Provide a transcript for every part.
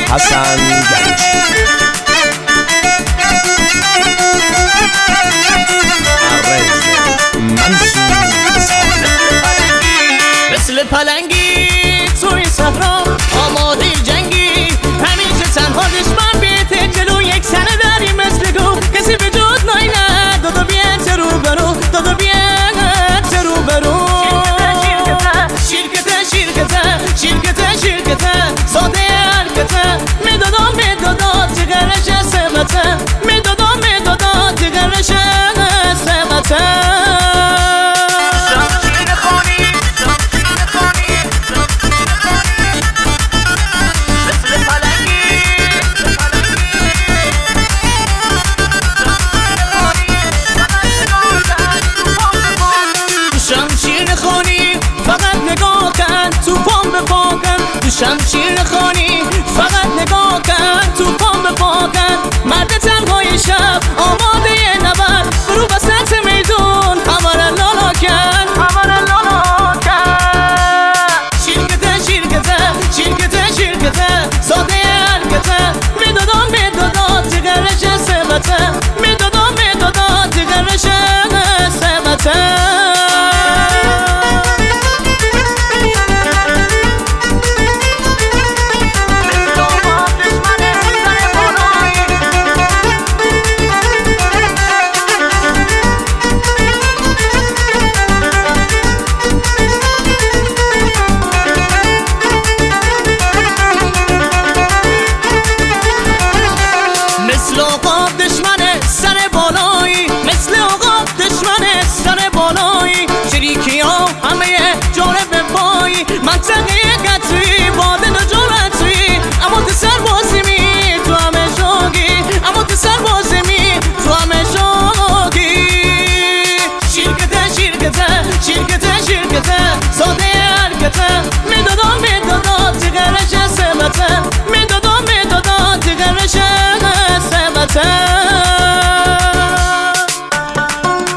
حسن گنجی. مثل پلنگی توی صحرا آماده جنگی، همیشه تنها دشمن بیت جلو یک سر داری مثل گو، کسی به جز ناینه دادو بیت رو برو، دادو بیت رو برو. شرکته زاده حرکته، میدادا تگرش سمته، میدادا تگرش سمته. شمشیر خانی فقط نگاه کن، تو پام به پا کن، مرد تنهای شب آماده نبرد، برو وسط میدون همه را لالا کن. شرکته زاده حرکته، میدادا تگرش سمته، میدادا تگرش سمته. مثل آقاب دشمنه سر بالایی، مثل آقاب دشمنه سر بالایی، شریکی ها همه جانب به پایی، منطقه کتری باده دو جانتی، اما تو سربازی می تو همه شاگی، اما تو سربازی می تو همه شاگی. شرکته زاده حرکته، میدادا تگرش سمته، میدادا تگرش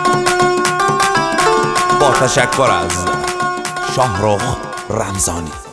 با تشکر از شاهرخ رمضانی.